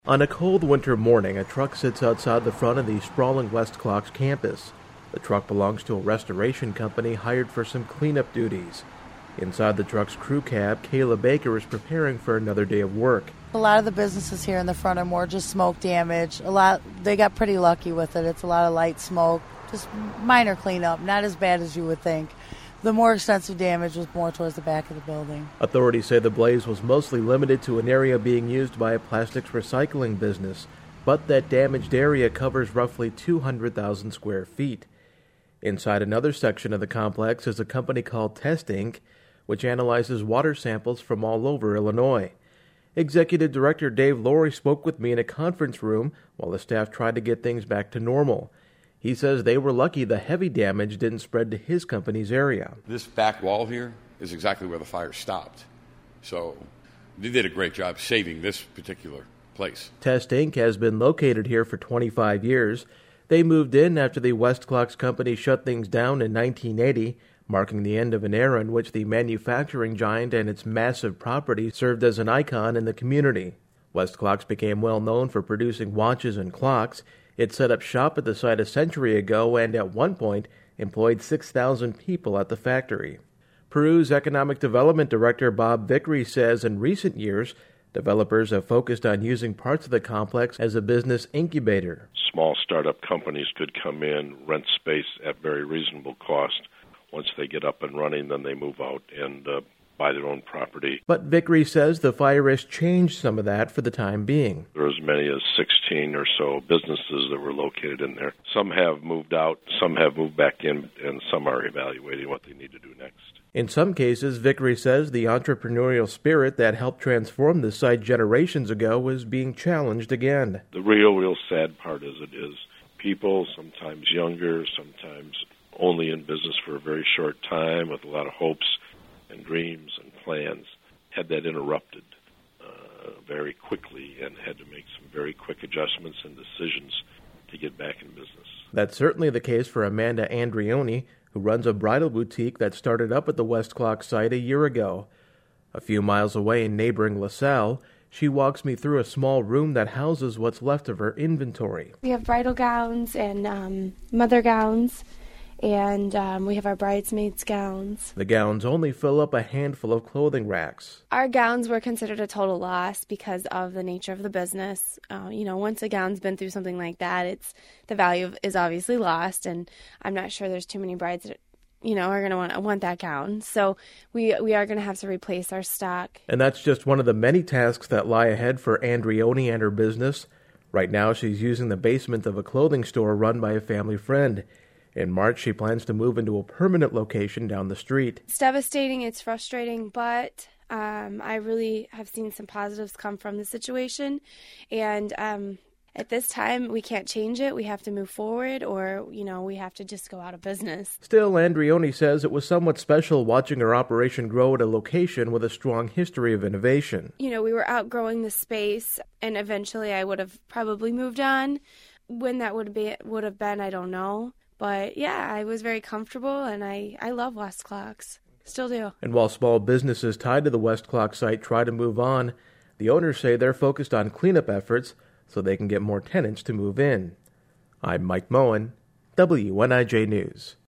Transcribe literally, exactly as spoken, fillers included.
On a cold winter morning, a truck sits outside the front of the sprawling West Clocks campus. The truck belongs to a restoration company hired for some cleanup duties. Inside the truck's crew cab, Kayla Baker is preparing for another day of work. A lot of the businesses here in the front are more just smoke damage. A lot, they got pretty lucky with it. It's a lot of light smoke, just minor cleanup, not as bad as you would think. The more extensive damage was more towards the back of the building. Authorities say the blaze was mostly limited to an area being used by a plastics recycling business, but that damaged area covers roughly two hundred thousand square feet. Inside another section of the complex is a company called Test Incorporated, which analyzes water samples from all over Illinois. Executive Director Dave Laurie spoke with me in a conference room while the staff tried to get things back to normal. He says they were lucky the heavy damage didn't spread to his company's area. This back wall here is exactly where the fire stopped. So they did a great job saving this particular place. Test Incorporated has been located here for twenty-five years. They moved in after the West Clocks company shut things down in nineteen eighty, marking the end of an era in which the manufacturing giant and its massive property served as an icon in the community. West Clocks became well known for producing watches and clocks. It set up shop at the site a century ago and at one point employed six thousand people at the factory. Peru's Economic Development Director Bob Vickery says in recent years, developers have focused on using parts of the complex as a business incubator. Small startup companies could come in, rent space at very reasonable cost. Once they get up and running, then they move out and uh, buy their own property. But Vickery says the fire has changed some of that for the time being. There are as many as sixteen or so businesses that were located in there. Some have moved out, some have moved back in, and some are evaluating what they need to do next. In some cases, Vickery says the entrepreneurial spirit that helped transform the site generations ago is being challenged again. The real, real sad part is it is people, sometimes younger, sometimes only in business for a very short time with a lot of hopes and dreams and plans, had that interrupted uh, very quickly and had to make some very quick adjustments and decisions to get back in business. That's certainly the case for Amanda Andrioni, who runs a bridal boutique that started up at the West Clock site a year ago. A few miles away in neighboring LaSalle, she walks me through a small room that houses what's left of her inventory. We have bridal gowns and um, mother gowns, and um, we have our bridesmaids' gowns. The gowns only fill up a handful of clothing racks. Our gowns were considered a total loss because of the nature of the business. Uh, you know, once a gown's been through something like that, it's the value is obviously lost, and I'm not sure there's too many brides that, you know, are going to want want that gown. So we we are going to have to replace our stock. And that's just one of the many tasks that lie ahead for Andrioni and her business. Right now, she's using the basement of a clothing store run by a family friend. In March, she plans to move into a permanent location down the street. It's devastating, it's frustrating, but um, I really have seen some positives come from the situation. And um, at this time, we can't change it. We have to move forward, or, you know, we have to just go out of business. Still, Andrioni says it was somewhat special watching her operation grow at a location with a strong history of innovation. You know, we were outgrowing the space, and eventually I would have probably moved on. When that would be would have been, I don't know. But, yeah, I was very comfortable, and I, I love West Clocks. Still do. And while small businesses tied to the West Clock site try to move on, the owners say they're focused on cleanup efforts so they can get more tenants to move in. I'm Mike Moen, W N I J News.